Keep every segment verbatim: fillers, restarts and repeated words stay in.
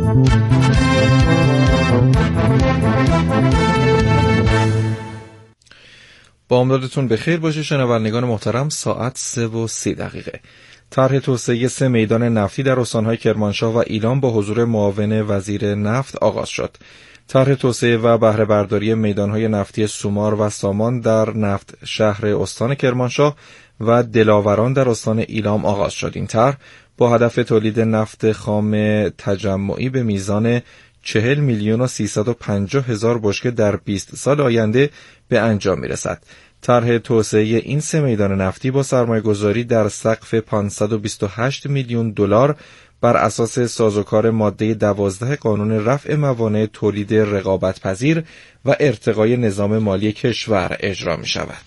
با امدادتون بخیر باشه شنوندگان محترم. ساعت سه و سی دقیقه. طرح توسعه سه میدان نفتی در استانهای کرمانشاه و ایلام با حضور معاون وزیر نفت آغاز شد. طرح توسعه و بهره برداری میدانهای نفتی سومار و سامان در نفت شهر استان کرمانشاه و دلاوران در استان ایلام آغاز شد. این طرح با هدف تولید نفت خام تجمعی به میزان چهل میلیون و سیصد و پنجاه هزار بشکه در بیست سال آینده به انجام میرسد. طرح توسعه این سه میدان نفتی با سرمایه‌گذاری در سقف پانصد و بیست و هشت میلیون دلار بر اساس سازوکار ماده دوازده قانون رفع موانع تولید رقابت‌پذیر و ارتقای نظام مالی کشور اجرا می شود.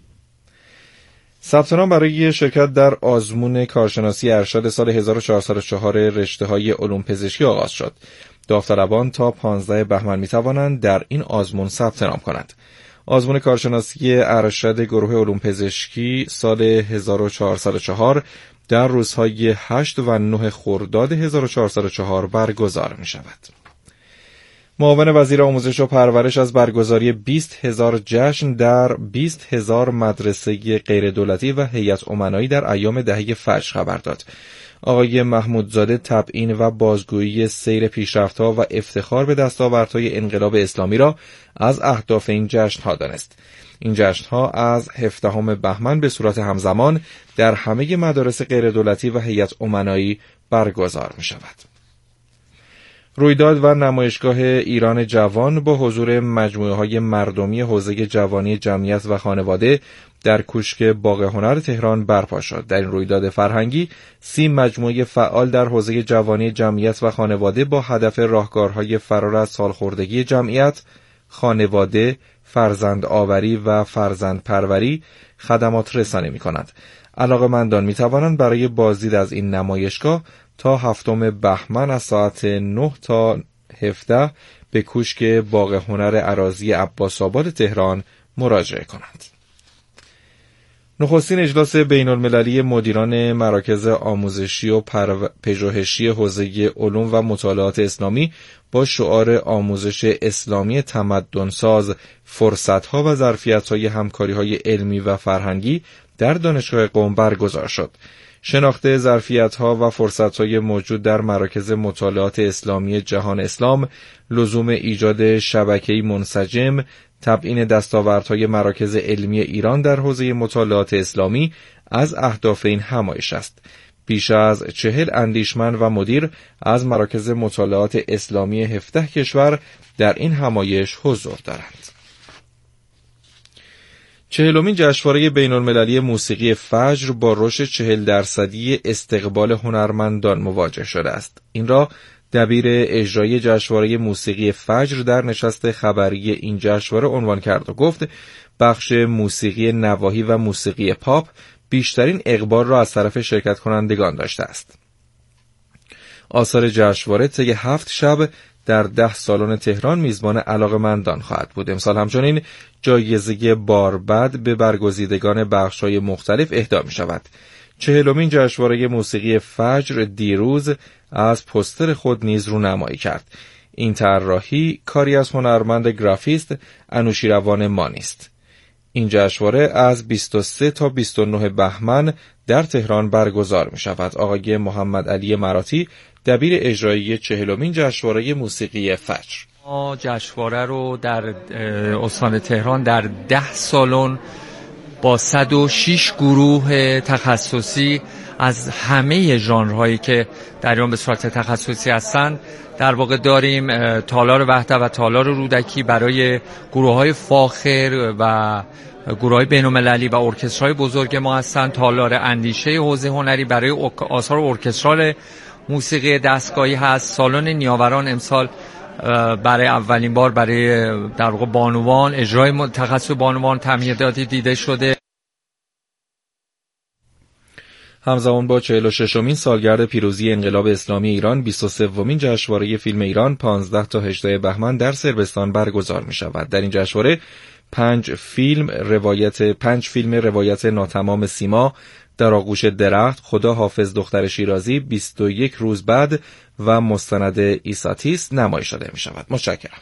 ثبت نام برای شرکت در آزمون کارشناسی ارشد سال هزار و چهارصد و چهار رشته‌های علوم پزشکی آغاز شد. داوطلبان تا پانزده بهمن می توانند در این آزمون ثبت نام کنند. آزمون کارشناسی ارشد گروه علوم پزشکی سال هزار و چهارصد و چهار در روزهای هشت و نه خرداد هزار و چهارصد و چهار برگزار می شود. معاون وزیر آموزش و پرورش از برگزاری بیست هزار جشن در بیست هزار مدرسه غیر دولتی و هیئت امنایی در ایام دهه فجر خبر داد. آقای محمودزاده تبیین و بازگویی سیر پیشرفت‌ها و افتخار به دستاوردهای انقلاب اسلامی را از اهداف این جشن‌ها دانست. این جشن‌ها از هفدهم بهمن به صورت همزمان در همه مدارس غیر دولتی و هیئت امنایی برگزار می‌شود. رویداد و نمایشگاه ایران جوان با حضور مجموعه‌های مردمی حوزه جوانی جمعیت و خانواده در کوشک باغ هنر تهران برپا شد. در این رویداد فرهنگی سی مجموعه فعال در حوزه جوانی جمعیت و خانواده با هدف راهکارهای فرار از سالخوردگی جمعیت، خانواده، فرزند آوری و فرزند پروری خدمات رسانی می‌کنند. علاقه‌مندان می‌توانند برای بازدید از این نمایشگاه تا هفتم بهمن از ساعت نه تا هفده به کوشک باغ هنر اراضی عباس‌آباد تهران مراجعه کنند. نخستین اجلاس بین المللی مدیران مراکز آموزشی و پژوهشی حوزه علوم و مطالعات اسلامی با شعار آموزش اسلامی تمدنساز، فرصت‌ها و ظرفیت‌های همکاری‌های علمی و فرهنگی در دانشگاه قم برگزار شد. شناخت ظرفیت‌ها و فرصت‌های موجود در مراکز مطالعات اسلامی جهان اسلام، لزوم ایجاد شبکه‌ای منسجم، تبیین دستاوردهای مراکز علمی ایران در حوزه مطالعات اسلامی از اهداف این همایش است. بیش از چهل اندیشمند و مدیر از مراکز مطالعات اسلامی هفده کشور در این همایش حضور دارند. چهلمین جشنواره بین المللی موسیقی فجر با رشد چهل درصدی استقبال هنرمندان مواجه شده است. این را دبیر اجرایی جشنواره موسیقی فجر در نشست خبری این جشنواره عنوان کرد و گفت بخش موسیقی نواحی و موسیقی پاپ بیشترین اقبال را از طرف شرکت کنندگان داشته است. آثار جشنواره طی هفت شب در ده سالن تهران میزبان علاقه‌مندان خواهد بود. امسال همچنین جایزه باربد به برگزیدگان بخش‌های مختلف اهدا می‌شود. چهلمین جشنواره موسیقی فجر دیروز از پوستر خود نیز رونمایی کرد. این طراحی کاری از هنرمند گرافیست انوشیروان مانی است. این جشنواره از بیست و سه تا بیست و نه بهمن در تهران برگزار می شود. آقای محمد علی مراتی دبیر اجرایی چهلمین جشنواره موسیقی فجر ما جشنواره رو در استان تهران در ده سالن با صد و شش گروه تخصصی از همه ژانرهایی که در ایران به صورت تخصصی هستند در واقع داریم. تالار وحدت و تالار رودکی برای گروه‌های فاخر و گروه‌های بین‌المللی و ارکسترهای بزرگ ما هستند. تالار اندیشه حوزه هنری برای آثار ارکسترال موسیقی دستگاهی هست. سالن نیاوران امسال برای اولین بار برای در واقع بانوان اجرای تخصص بانوان تمهیداتی دیده شده. همزمان با چهل و ششمین سالگرد پیروزی انقلاب اسلامی ایران، بیست و سومین جشنواره فیلم ایران پانزده تا هجده بهمن در صربستان برگزار می شود. در این جشنواره پنج فیلم روایت پنج فیلم روایت ناتمام سیما در آغوش درخت، خدا حافظ دختر شیرازی بیست و یک روز بعد و مستند ایساتیس نمایش داده می شود. متشکرم.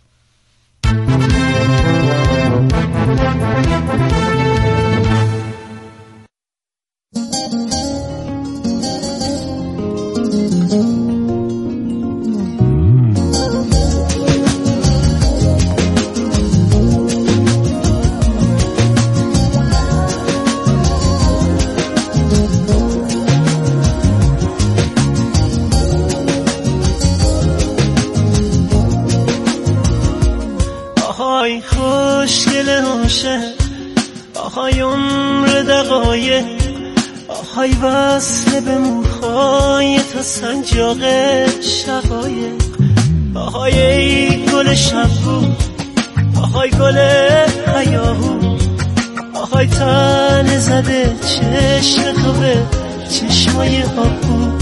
آهای خوشگل عاشق، آهای عمر دقایق، آهای وصل به موهای تا سنجاق شقایق، آهای ای گل شبو، آهای گل هیاهو، آهای تن زده چشم تو به چشمای آبو،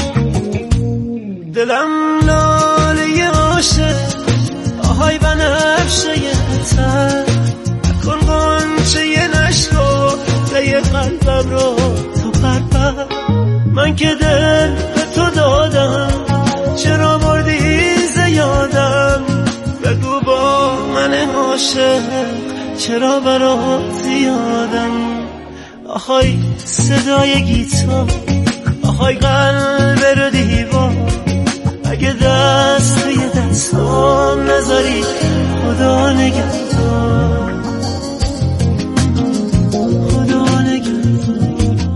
دلم لاله عاشق، آهای بنفشه تر، نکن غنچه نشکو لی قلبم رو تو پرپر، من که دل به تو دادم چرا بردی زیادم، بگو با من عاشق چرا برات زیادم، آهای صدای گیتار، آهای قلب رو دیوار، اگه دست توی دستام نذاری خدا نگهدار، خدا نگهدار.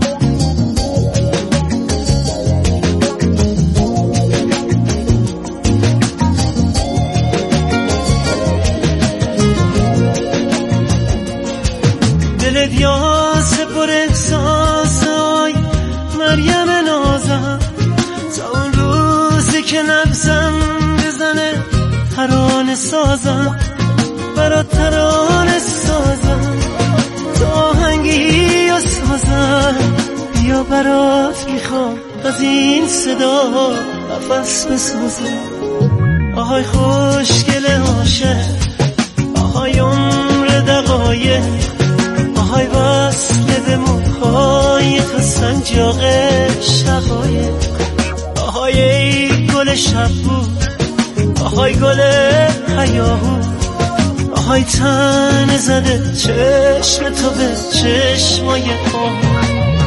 دلت یاس پر احساس، آی مریم نازم، تا اون روزی که نفسم بزنه ترانه سازم، برات ترانه سازم، تو آهنگی و سازم، بیا برات میخوام از این صدا نفس بسازم، آهای خوشگل عاشق، آهای عمر دقایق، آهای وصل به موهای تو سنجاق شقایق، آهای ای گل شبو، آهای گل هیاهو، آهای تن زده چشم تو به چشمای آهو،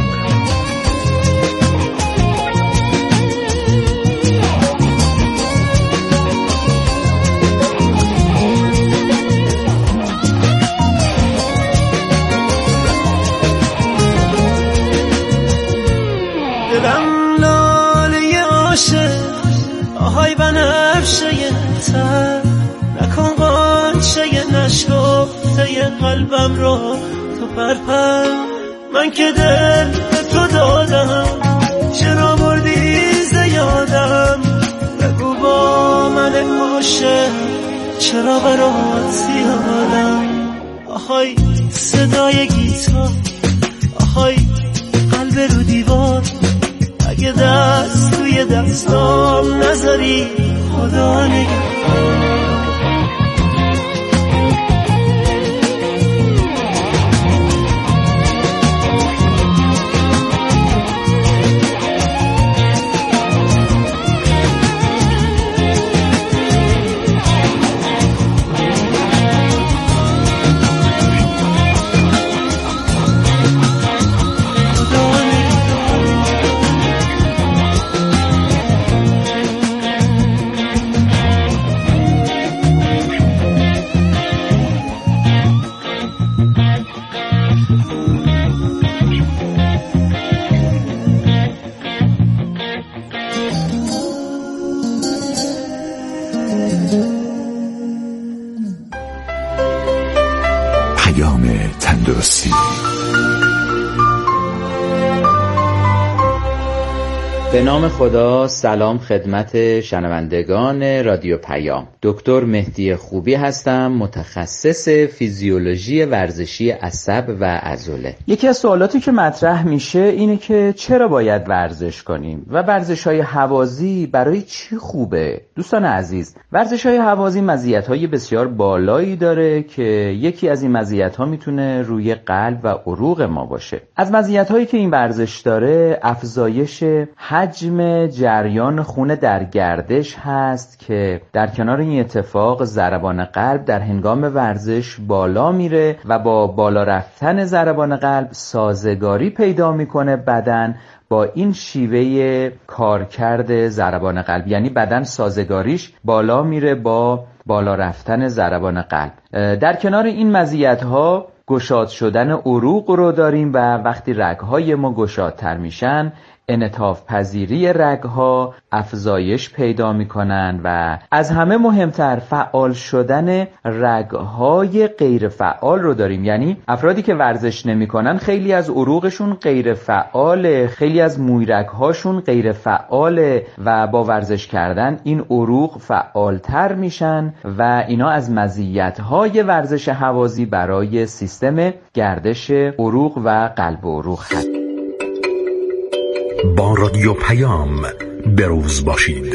دلم لاله عاشق، آهای بنفشه تر، نکن غنچه نشکفته قلبم رو تو پرپر، من که دل به تو دادم چرا بردی زیادم، بگو با من عاشق چرا برات زیادم، آهای صدای گیتار، آهای قلب رو دیوار، اگه دست توی دستام نذاری خدا نگهدار. تندرستی. به نام خدا. سلام خدمت شنوندگان رادیو پیام. دکتر مهدی خوبی هستم، متخصص فیزیولوژی ورزشی عصب و عضله. یکی از سوالاتی که مطرح میشه اینه که چرا باید ورزش کنیم و ورزش‌های هوازی برای چی خوبه؟ دوستان عزیز، ورزش‌های هوازی مزیت‌های بسیار بالایی داره که یکی از این مزیت‌ها میتونه روی قلب و عروق ما باشه. از مزیت‌هایی که این ورزش داره افزایش حجم جریان خون در گردش هست که در کنار این اتفاق ضربان قلب در هنگام ورزش بالا میره و با بالا رفتن ضربان قلب سازگاری پیدا میکنه بدن با این شیوه کارکرد ضربان قلب، یعنی بدن سازگاریش بالا میره با بالا رفتن ضربان قلب. در کنار این مزیت‌ها گشاد شدن عروق رو داریم و وقتی رگ‌های ما گشادتر میشن انعطاف پذیری رگ‌ها افزایش پیدا می‌کنند و از همه مهمتر فعال شدن رگ‌های غیر فعال رو داریم. یعنی افرادی که ورزش نمی‌کنن خیلی از عروقشون غیر فعاله، خیلی از مویرگ‌هاشون غیر فعاله و با ورزش کردن این عروق فعالتر میشن و اینا از مزیت‌های ورزش هوازی برای سیستم گردش عروق و قلب و عروق هست. با رادیو پیام بروز باشید.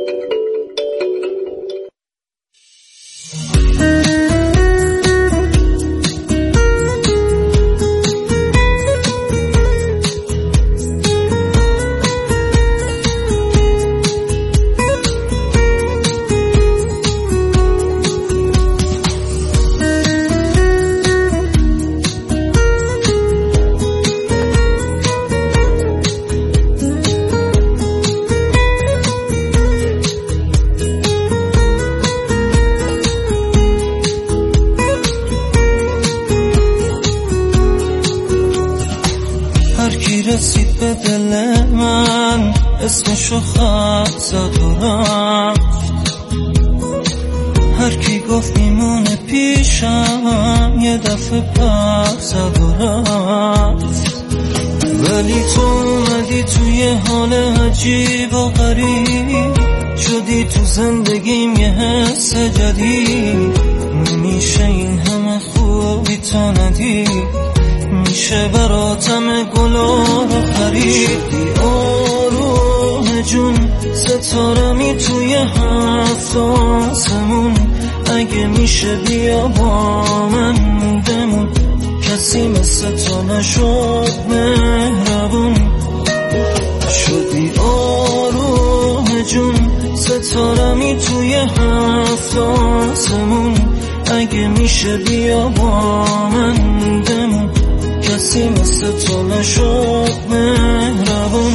رسید به دل من اسمشو خط زد و رفت، هر کی گفت میمونه پیشم یه دفعه پر زد و رفت، ولی تو اومدی توی حال عجیب و غریب، شدی تو زندگیم یه حس جدید، نمیشه این همه خوبی تو ندید، میشه براتم گلا رو خرید، آروم جون ستارمی توی هفت آسمون، اگه میشه بیا با من بمون، کسی مثل تو نشد مهربون، شدی آروم جون ستارمی توی هفت آسمون، اگه میشه بیا با من بمون، کسی مثل تو نشد مهربون.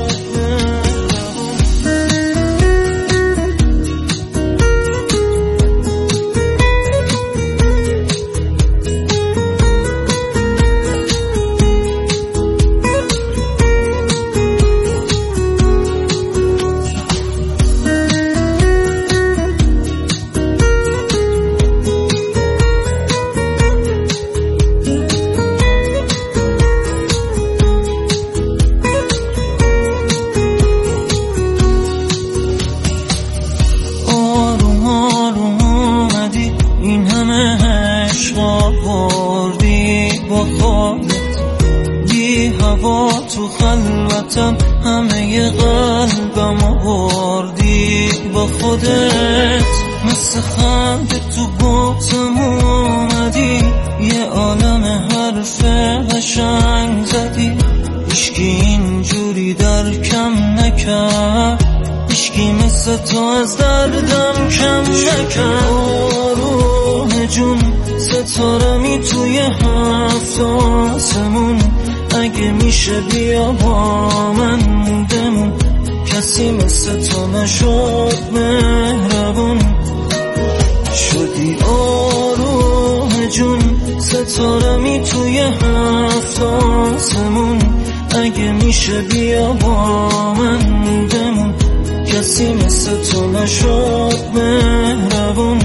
تو خلوتم همه قلبم آوردی با خودت، مثل خنده تو بوتم اومدی، یه عالم حرف قشنگ زدی، هیچکی اینجوری درکم نکرد، هیچکی مثل تو از دردم کم نکرد، آروم جون ستارمی توی هفت آسمون، اگه میشه بیا با من بمون، کسی مثل تو نشد مهربون، شدی آروم جون ستارمی توی هفت آسمون، اگه میشه بیا با من بمون، کسی مثل تو نشد مهربون.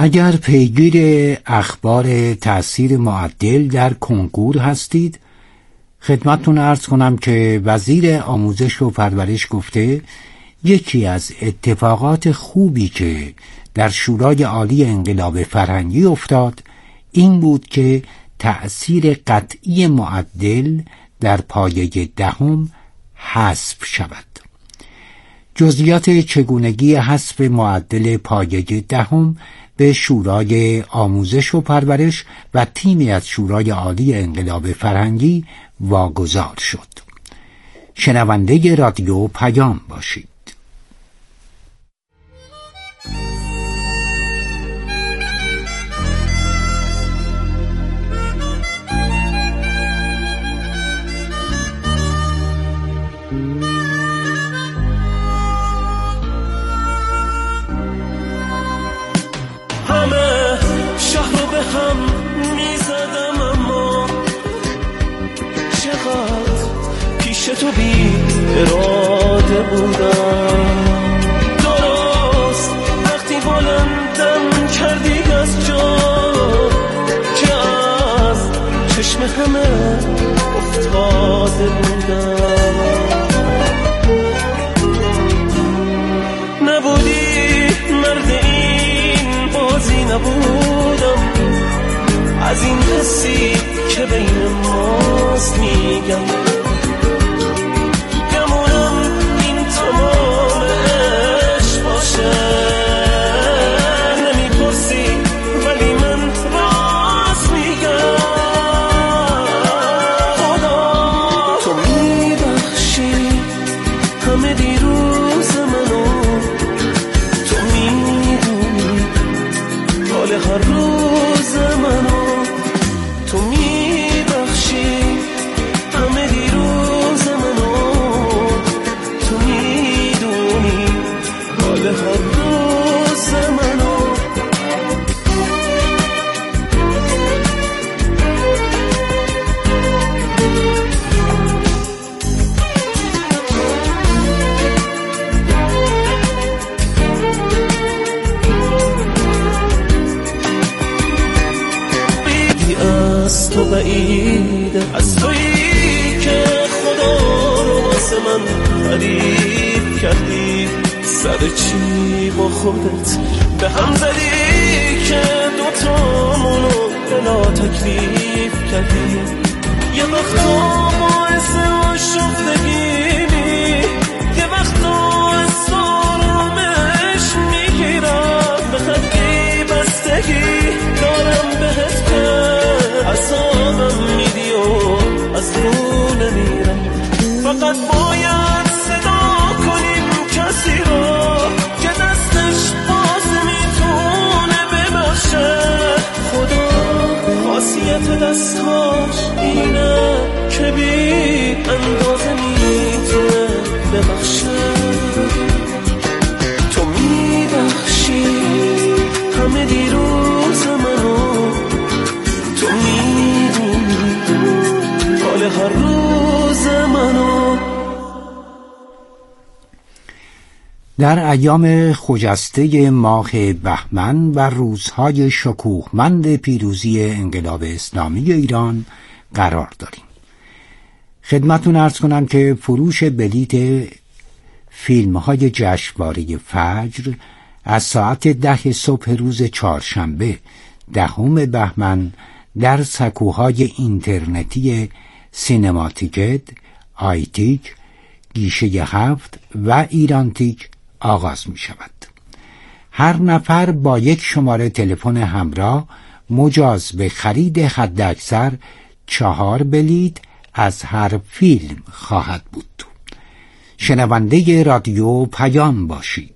اگر پیگیر اخبار تأثیر معدل در کنکور هستید، خدمتتون عرض کنم که وزیر آموزش و پرورش گفته یکی از اتفاقات خوبی که در شورای عالی انقلاب فرهنگی افتاد این بود که تأثیر قطعی معدل در پایه دهم حذف شود. جزئیات چگونگی حذف معدل پایه دهم به شورای آموزش و پرورش و تیمی از شورای عالی انقلاب فرهنگی واگذار شد. شنونده رادیو پیام باشید. همه شهر رو به هم میزدم، اما چقدر پیش تو بی اراده بودم. درست وقتی بلندم کردی از جا که از چشم همه افتاده بودم. نبودی مرد این بازی، نبودم از این حسی که بین ماست میگم. گمونم این تمام عشق باشه، نمیپرسی ولی من راست میگم. خدا تو میبخشی همه دیروز منو، تو میدونی حال هر روز منو، تو میبخشی همه دیروز منو، تو میدونی حال هر روز منو. از تو بعیده، از تویی که خدا رو واسه من تعریف کردی. سر چی با خودت به هم زدی که دوتامونو بلا تکلیف کردی. یه وقتا باعث آشفتگی، یه وقتا آرامش میگیرم. به خطی بستگی دارم بهت که عذابم میدی و از رو نمیرم. فقط باید صدا کنیم کسی رو که دستش باز میتونه ببخشه. خدا خاصیت دستاش اینه که بی اندازه میتونه ببخشه. تو میبخشی همه دیروز منو، تو میدونی حال هر روز منو. در ایام خجسته ماه بهمن و روزهای شکوهمند پیروزی انقلاب اسلامی ایران قرار داریم. خدمتتون عرض کنم که فروش بلیت فیلم‌های جشنواره فجر از ساعت ده صبح روز چهارشنبه دهم بهمن در سکوهای اینترنتی سینما تیکت، آیتیک، گیشه هفت و ایرانتیک آغاز می شود. هر نفر با یک شماره تلفن همراه مجاز به خرید حداکثر چهار بلیت از هر فیلم خواهد بود. شنونده رادیو پیام باشید.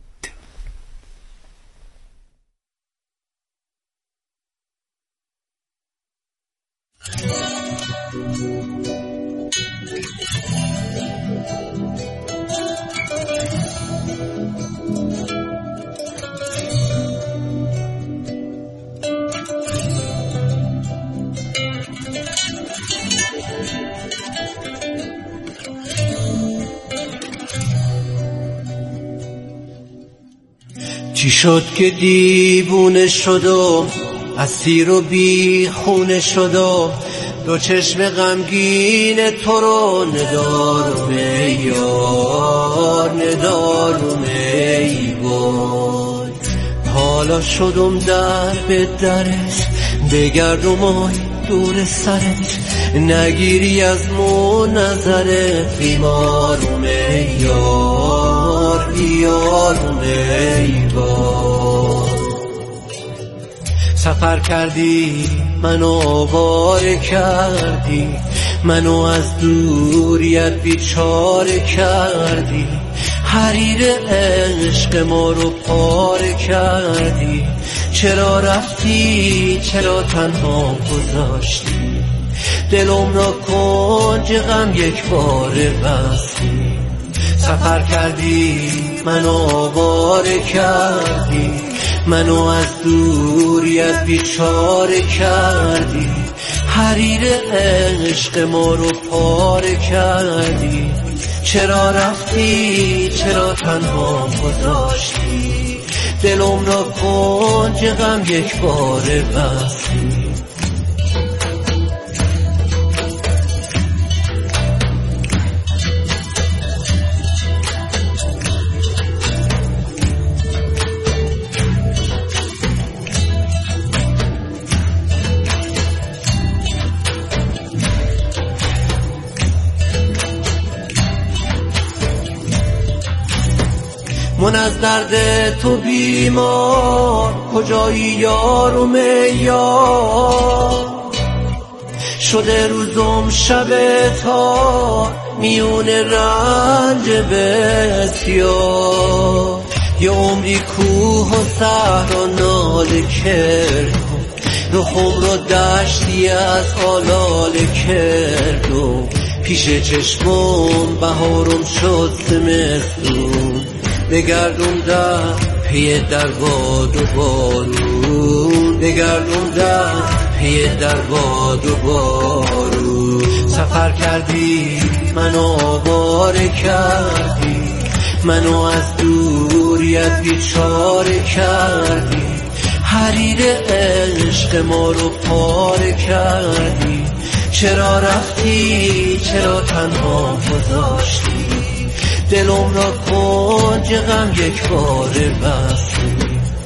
چی شد که دیوونه شد و اسیر و بی خونه شد و دو چشم غمگین تو رو ندار میار ندار میبار. حالا شدم در به درت بگردم آی دور سرت نگیری از مو نظرت بیمار میار بیار میبار. سفر کردی منو آواره کردی منو از دوریت بیچاره کردی حریر عشق ما رو پاره کردی. چرا رفتی چرا تنها گذاشتی دلم را کنج غم یک باره بستی. سفر کردی منو آواره کردی منو از دوریت بیچاره کردی حریر عشق ما رو پاره کردی. چرا رفتی چرا تنها گذاشتی دلم را کنج غم یک باره بستی. من از درد تو بیمار کجایی یارم یار شده روزم شب تا میون رنج بسیار. یه عمری کوه و صحرا ناله کردم رخم رو دشتی از آلال کردم پیش چشمم بهارم شد زمستون بگردم در پی در باد و بارون بگردم در پی در باد و بارون. سفر کردی منو آواره کردی منو از دوریت بیچاره کردی حریر عشق ما رو پاره کردی. چرا رفتی چرا تنها گذاشتی دلم را کنج غم یک باره بستی.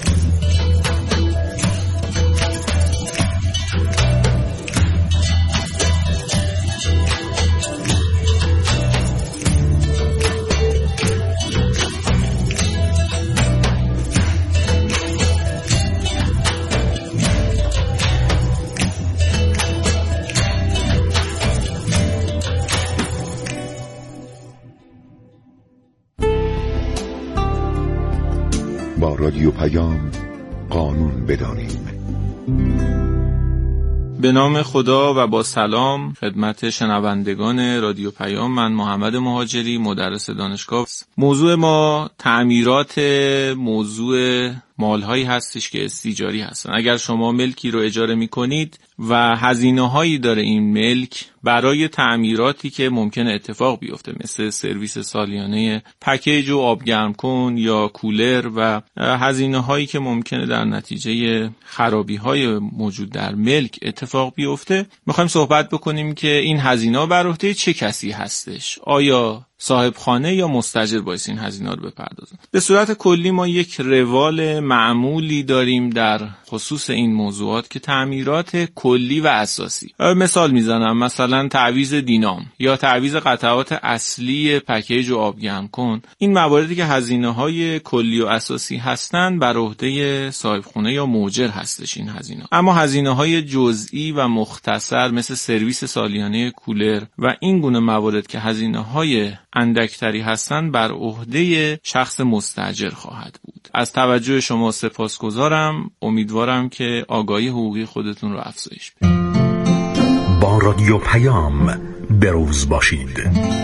با رادیو پیام قانون بدانیم. به نام خدا و با سلام خدمت شنوندگان رادیو پیام. من محمد مهاجری مدرس دانشگاه. موضوع ما تعمیرات موضوع مالهایی هستش که استیجاری هستن. اگر شما ملکی رو اجاره می کنید و هزینه هایی داره این ملک برای تعمیراتی که ممکنه اتفاق بیفته مثل سرویس سالیانه پکیج و آبگرم کن یا کولر و هزینه هایی که ممکنه در نتیجه خرابی های موجود در ملک اتفاق بیفته، میخوایم صحبت بکنیم که این هزینه بر عهده چه کسی هستش. آیا صاحب خانه یا مستاجر باید این هزینه رو بپردازن؟ به صورت کلی ما یک روال معمولی داریم در خصوص این موضوعات که تعمیرات کلی و اساسی. مثال میزنم، مثلا تعویض دینام یا تعویض قطعات اصلی پکیج و آبگرم کن. این مواردی که هزینه‌های کلی و اساسی هستند بر عهده صاحب خانه یا مؤجر هستش این هزینه. اما هزینه‌های جزئی و مختصر مثل سرویس سالیانه کولر و این گونه موارد که هزینه‌های اندکتری هستند بر عهده شخص مستاجر خواهد بود. از توجه شما سپاسگزارم. امیدوارم که آگاهی حقوقی خودتون رو افزایش بدید. با رادیو پیام بروز باشید.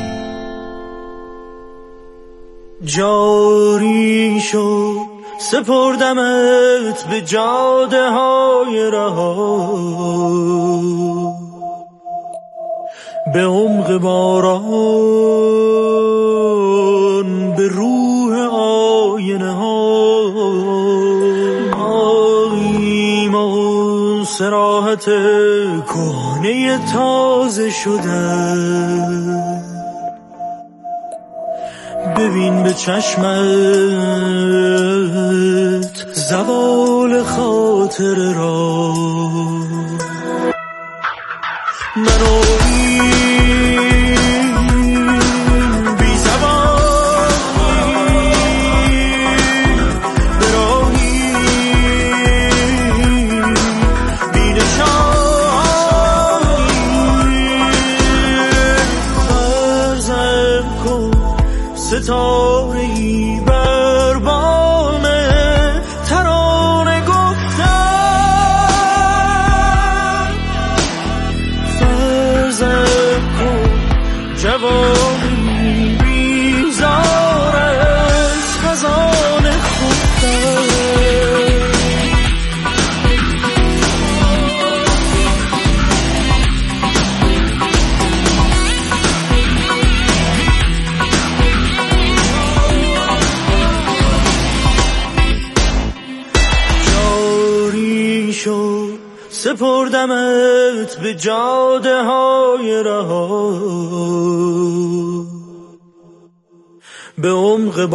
جاری شد سپردمت به جاده های رها، به عمق باران، به روح آینه ها. صورت کهنه تازه شده، ببین به چشمت زوال خاطر را. منو ستاره‌ای بر بام ترانه گفتم، فرزم کن جوانی بیزار از خزان خفتم. سپردمت به جاده های رها، به عمق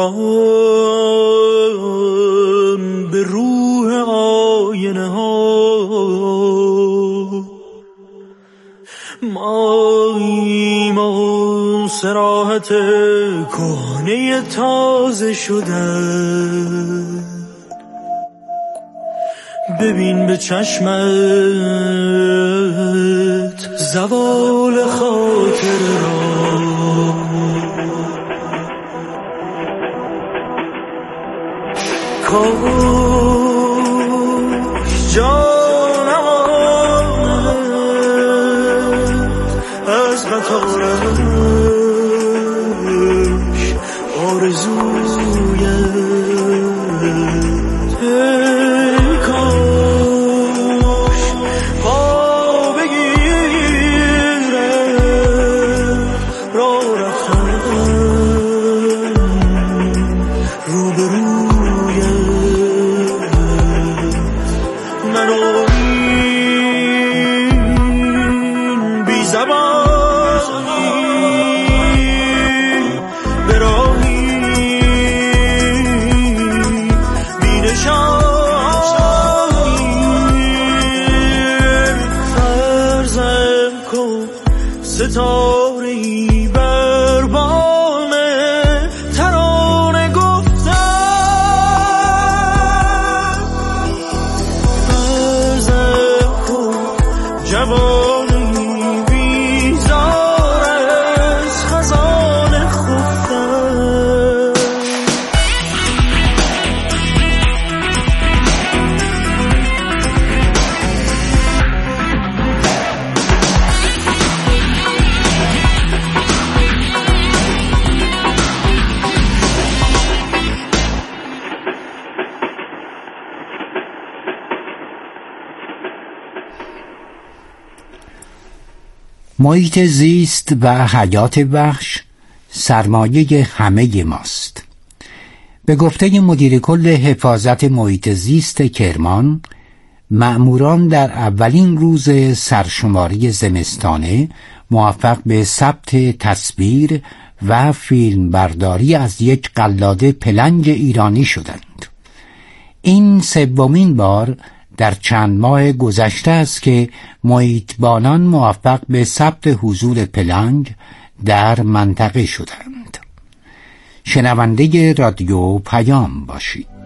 باران، به روح آینه ها. ماییم و صراحت کهنه تازه شده، ببین به چشمت زوال خاطر را. کاش جانم از قطارش آرزویت ستاره‌ای بر بام ترانه گفتم، فرزم کن جوانی بیزار از خزان خفتم. محیط زیست و حیات وحش سرمایه همه ماست. به گفته مدیر کل حفاظت محیط زیست کرمان، مأموران در اولین روز سرشماری زمستانه موفق به ثبت تصویر و فیلم برداری از یک قلاده پلنگ ایرانی شدند. این سومین بار در چند ماه گذشته است که محیطبانان موفق به ثبت حضور پلنگ در منطقه شدند. شنونده رادیو پیام باشید.